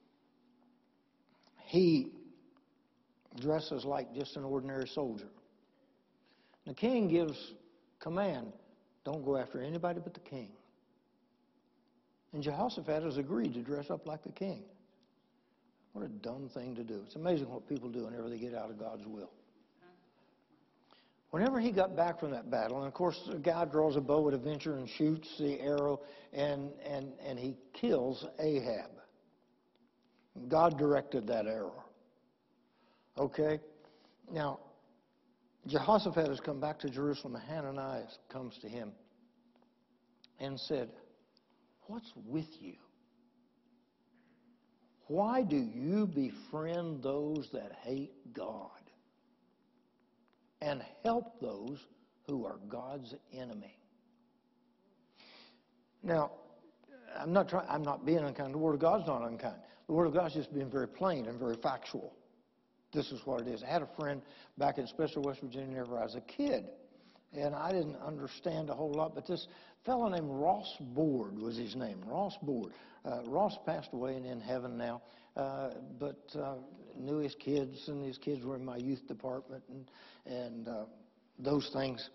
he dresses like just an ordinary soldier. The king gives command, don't go after anybody but the king. And Jehoshaphat has agreed to dress up like the king. What a dumb thing to do. It's amazing what people do whenever they get out of God's will. Whenever he got back from that battle, and of course the guy draws a bow at a venture and shoots the arrow, and he kills Ahab. God directed that arrow. Okay? Now, Jehoshaphat has come back to Jerusalem, and Hananiah comes to him and said, what's with you? Why do you befriend those that hate God and help those who are God's enemy? Now, I'm not being unkind. The Word of God's not unkind. The Word of God's just being very plain and very factual. this is what it is. I had a friend back in Spencer, West Virginia, whenever I was a kid, and I didn't understand a whole lot, but this fellow named Ross Board was his name, Ross Board. Ross passed away and in heaven now, but knew his kids, and his kids were in my youth department and those things.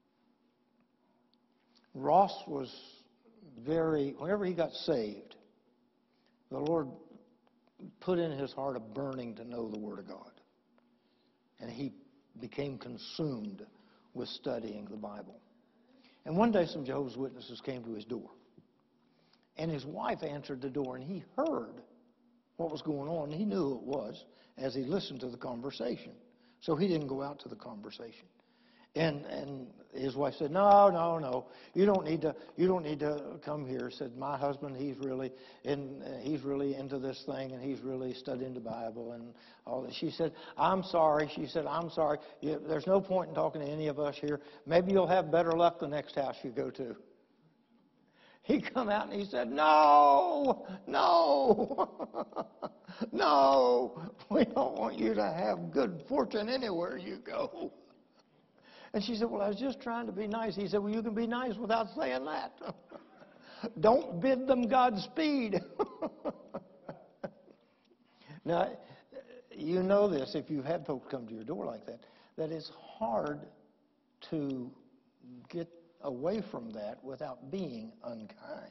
Ross was whenever he got saved, the Lord put in his heart a burning to know the Word of God. And he became consumed with studying the Bible. And one day some Jehovah's Witnesses came to his door. And his wife answered the door, and he heard what was going on. He knew who it was as he listened to the conversation. So he didn't go out to the conversation. And his wife said, no, you don't need to come here. Said, my husband, he's really into this thing, and he's really studying the Bible and all that. She said, I'm sorry. There's no point in talking to any of us here. Maybe you'll have better luck the next house you go to. He come out and he said, no, we don't want you to have good fortune anywhere you go. And she said, well, I was just trying to be nice. He said, well, you can be nice without saying that. Don't bid them Godspeed. Now, you know this, if you've had folks come to your door like that, that it's hard to get away from that without being unkind.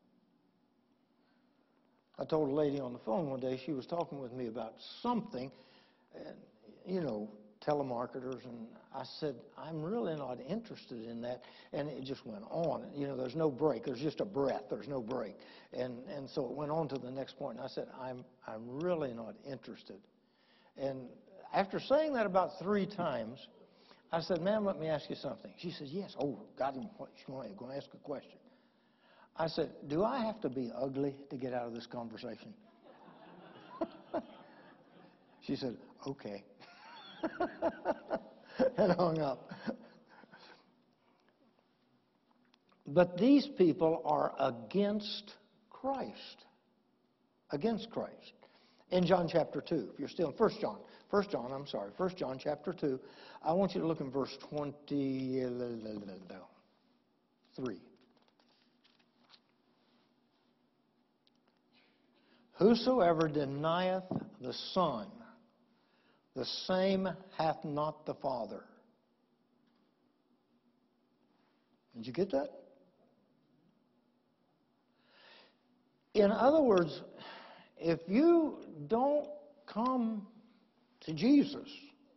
I told a lady on the phone one day, she was talking with me about something, and, telemarketers, and I said, I'm really not interested in that. And it just went on. There's no break. There's just a breath. There's no break. And so it went on to the next point, and I said, I'm really not interested. And after saying that about 3 times, I said, ma'am, let me ask you something. She says, yes. Oh, God, she's going to ask a question. I said, do I have to be ugly to get out of this conversation? She said, okay. And hung up. But these people are against Christ. Against Christ. In John chapter 2, if you're still in 1 John chapter 2, I want you to look in verse 23. Whosoever denieth the Son, the same hath not the Father. Did you get that? In other words, if you don't come to Jesus,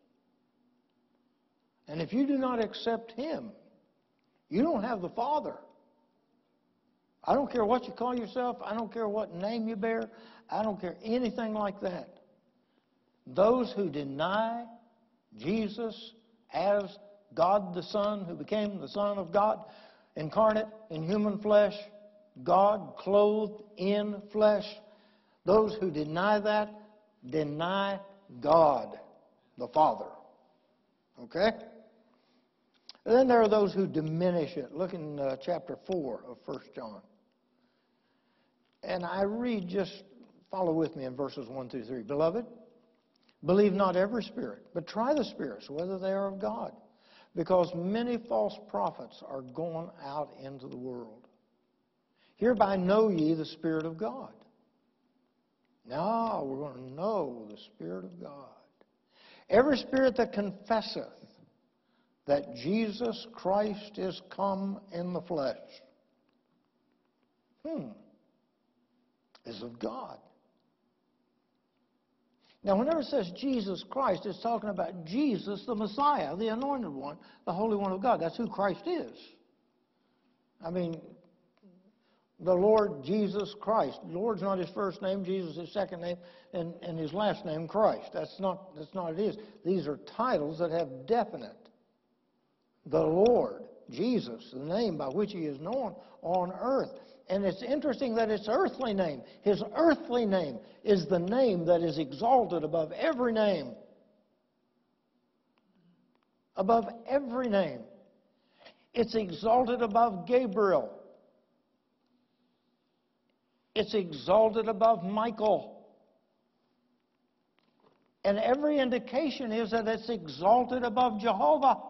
and if you do not accept Him, you don't have the Father. I don't care what you call yourself. I don't care what name you bear. I don't care anything like that. Those who deny Jesus as God the Son, who became the Son of God, incarnate in human flesh, God clothed in flesh, those who deny that deny God the Father. Okay? And then there are those who diminish it. Look in chapter 4 of 1 John. And I read, just follow with me in verses 1 through 3. Beloved, believe not every spirit, but try the spirits, whether they are of God. Because many false prophets are gone out into the world. Hereby know ye the Spirit of God. Now we're going to know the Spirit of God. Every spirit that confesseth that Jesus Christ is come in the flesh is of God. Now, whenever it says Jesus Christ, it's talking about Jesus, the Messiah, the Anointed One, the Holy One of God. That's who Christ is. I mean, the Lord Jesus Christ. The Lord's not His first name, Jesus His second name, and His last name, Christ. That's not it is. These are titles that have definite. The Lord, Jesus, the name by which He is known on earth. And it's interesting that it's earthly name. His earthly name is the name that is exalted above every name. Above every name. It's exalted above Gabriel. It's exalted above Michael. And every indication is that it's exalted above Jehovah.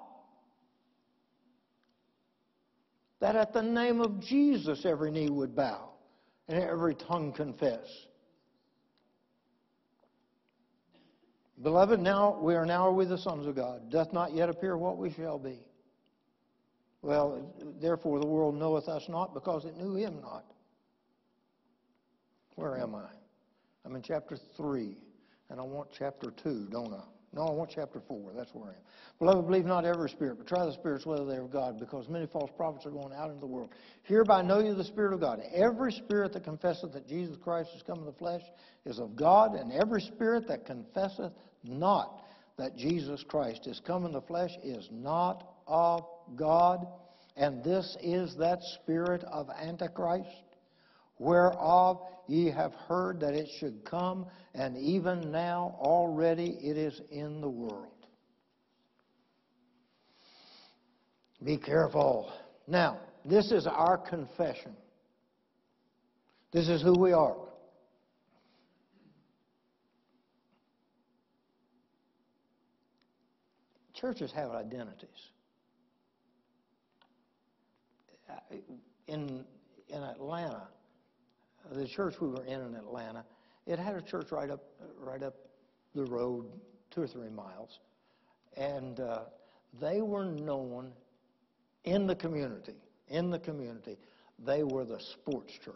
That at the name of Jesus every knee would bow and every tongue confess. Beloved, now are we the sons of God. Doth not yet appear what we shall be. Well, therefore the world knoweth us not, because it knew him not. Where am I? I'm in chapter 3, and I want chapter 2, don't I? No, I want chapter 4. That's where I am. Beloved, believe not every spirit, but try the spirits whether they are of God, because many false prophets are going out into the world. Hereby know you the Spirit of God. Every spirit that confesseth that Jesus Christ is come in the flesh is of God, and every spirit that confesseth not that Jesus Christ is come in the flesh is not of God. And this is that spirit of Antichrist, whereof ye have heard that it should come, and even now already it is in the world. Be careful. Now, this is our confession. This is who we are. Churches have identities. In Atlanta, the church we were in Atlanta, it had a church right up the road 2 or 3 miles, and they were known in the community. They were the sports church.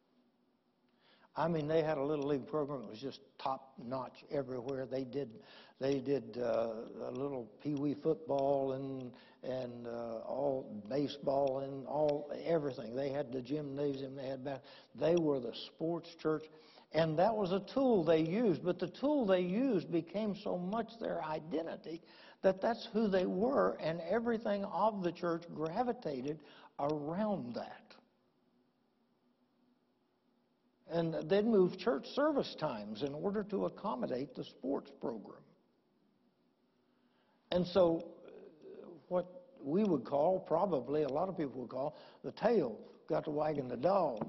I mean, they had a little league program that was just top notch everywhere. They did a little pee-wee football and all baseball and everything. They had the gymnasium. They were the sports church, and that was a tool they used. But the tool they used became so much their identity that that's who they were, and everything of the church gravitated around that. And they'd move church service times in order to accommodate the sports program. And so what we would call, probably a lot of people would call, the tail got to wagging the dog.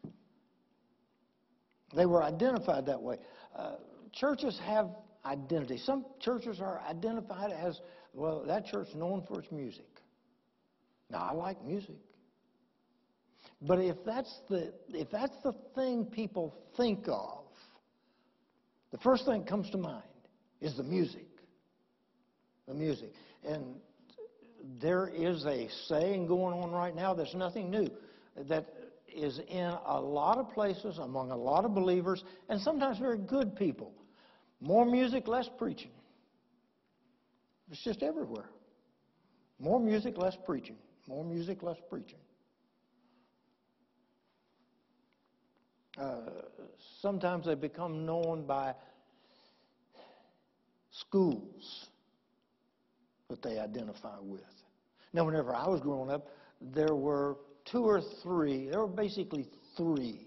They were identified that way. Churches have identity. Some churches are identified as, well, that church is known for its music. Now, I like music. But if that's the thing people think of, the first thing that comes to mind is the music. The music. And there is a saying going on right now that's nothing new, that is in a lot of places, among a lot of believers, and sometimes very good people. More music, less preaching. It's just everywhere. More music, less preaching. More music, less preaching. Sometimes they become known by schools that they identify with. Now, whenever I was growing up, there were basically three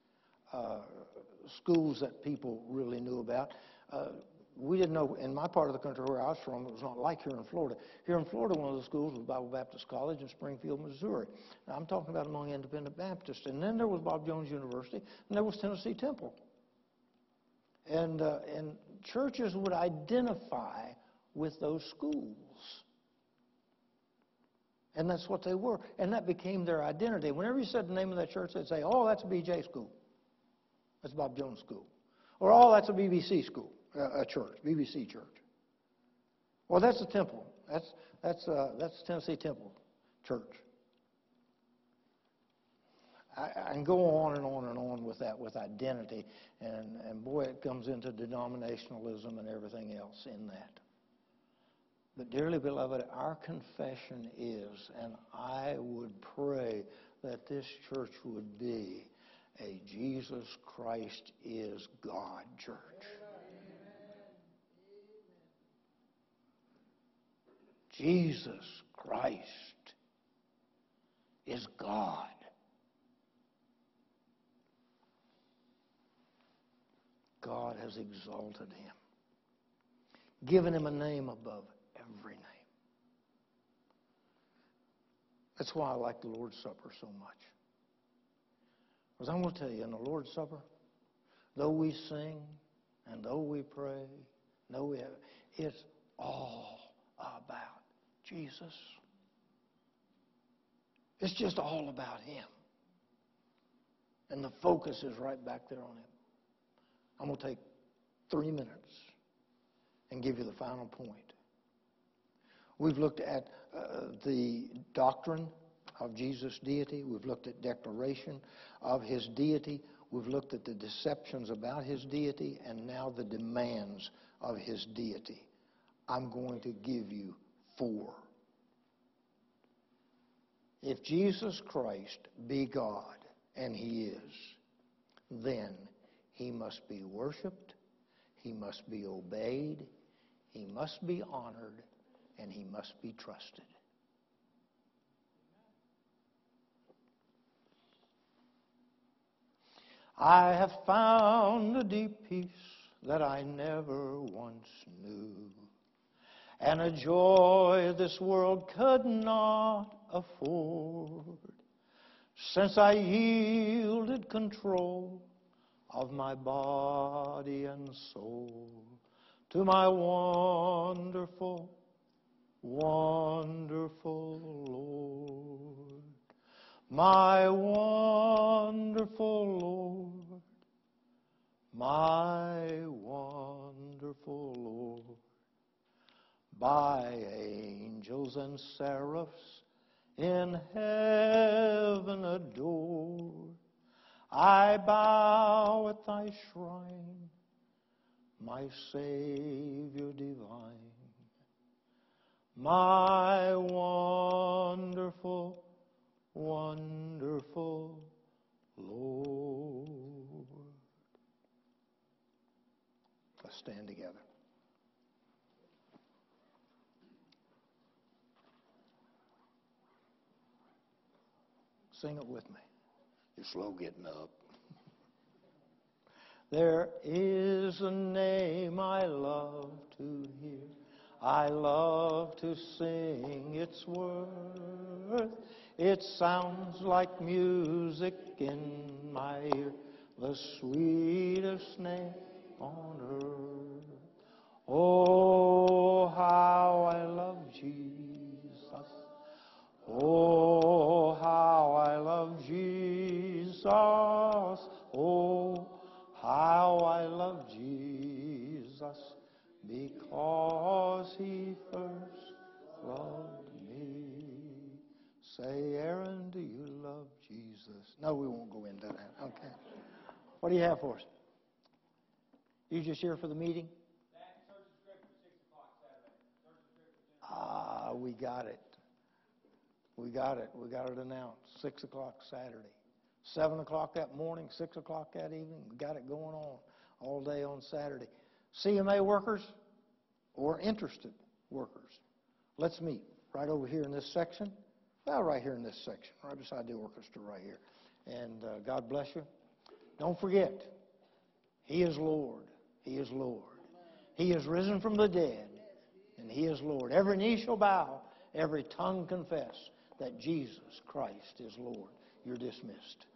schools that people really knew about. We didn't know, in my part of the country where I was from, it was not like here in Florida. Here in Florida, one of the schools was Bible Baptist College in Springfield, Missouri. Now, I'm talking about among independent Baptists. And then there was Bob Jones University, and there was Tennessee Temple. And churches would identify with those schools. And that's what they were. And that became their identity. Whenever you said the name of that church, they'd say, oh, that's a BJ school. That's Bob Jones School. Or, oh, that's a BBC school. A church, BBC church. Well, that's a temple. That's Tennessee Temple Church. I can go on and on and on with that, with identity, and boy, it comes into denominationalism and everything else in that. But dearly beloved, our confession is, and I would pray that this church would be a Jesus Christ is God church. Jesus Christ is God. God has exalted him, given him a name above every name. That's why I like the Lord's Supper so much. Because I'm going to tell you, in the Lord's Supper, though we sing and though we pray, No, we haven't. It's all about Jesus. It's just all about Him. And the focus is right back there on Him. I'm going to take 3 minutes and give you the final point. We've looked at the doctrine of Jesus' deity. We've looked at declaration of His deity. We've looked at the deceptions about His deity, and now the demands of His deity. I'm going to give you 4. If Jesus Christ be God, and He is, then He must be worshiped, He must be obeyed, He must be honored, and He must be trusted. I have found a deep peace that I never once knew, and a joy this world could not afford, since I yielded control of my body and soul to my wonderful, wonderful Lord. My wonderful Lord, my wonderful Lord, by angels and seraphs in heaven adored, I bow at thy shrine, my Savior divine, my wonderful, wonderful Lord. Let's stand together. Sing it with me. You're slow getting up. There is a name I love to hear. I love to sing its worth. It sounds like music in my ear, the sweetest name on earth. Oh, how I love Jesus. Oh, how I love Jesus. Oh, how I love Jesus, because He first loved me. Say, Aaron, do you love Jesus? No, we won't go into that. Okay. What do you have for us? You just here for the meeting? We got it. We got it. We got it announced. 6 o'clock Saturday. 7 o'clock that morning, 6 o'clock that evening. We got it going on all day on Saturday. CMA workers or interested workers, let's meet right over here in this section. Well, right here in this section, right beside the orchestra right here. And God bless you. Don't forget, He is Lord. He is Lord. He is risen from the dead, and He is Lord. Every knee shall bow, every tongue confess that Jesus Christ is Lord. You're dismissed.